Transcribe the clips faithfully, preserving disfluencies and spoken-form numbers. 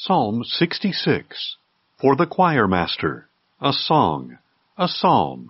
Psalm sixty-six, for the choir master, a song, a psalm.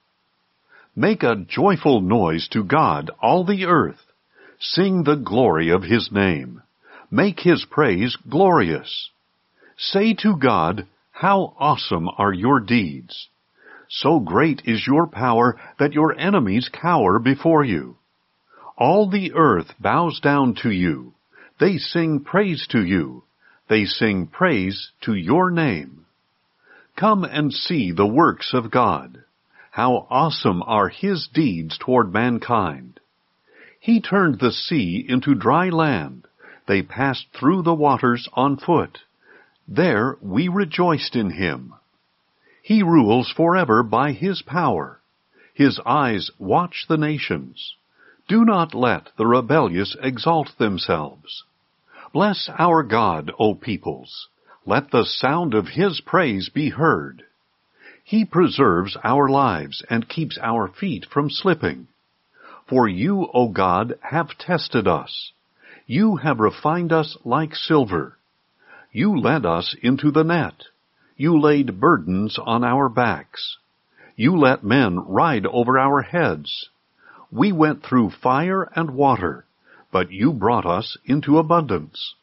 Make a joyful noise to God, all the earth. Sing the glory of His name. Make His praise glorious. Say to God, how awesome are your deeds. So great is your power that your enemies cower before you. All the earth bows down to you. They sing praise to you. They sing praise to your name. Come and see the works of God. How awesome are His deeds toward mankind. He turned the sea into dry land. They passed through the waters on foot. There we rejoiced in Him. He rules forever by His power. His eyes watch the nations. Do not let the rebellious exalt themselves. Bless our God, O peoples. Let the sound of His praise be heard. He preserves our lives and keeps our feet from slipping. For you, O God, have tested us. You have refined us like silver. You led us into the net. You laid burdens on our backs. You let men ride over our heads. We went through fire and water, but you brought us into abundance.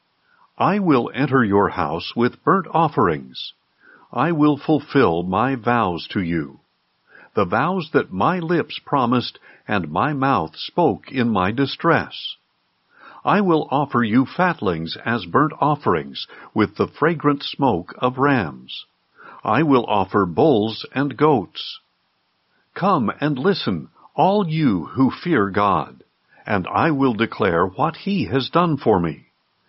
I will enter your house with burnt offerings. I will fulfill my vows to you, the vows that my lips promised and my mouth spoke in my distress. I will offer you fatlings as burnt offerings with the fragrant smoke of rams. I will offer bulls and goats. Come and listen, all you who fear God, and I will declare what He has done for me.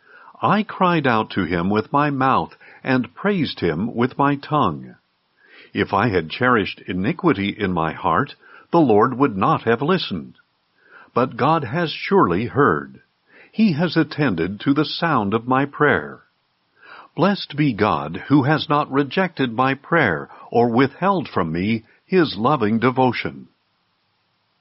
I cried out to Him with my mouth and praised Him with my tongue. If I had cherished iniquity in my heart, the Lord would not have listened. But God has surely heard. He has attended to the sound of my prayer. Blessed be God, who has not rejected my prayer or withheld from me His loving devotion.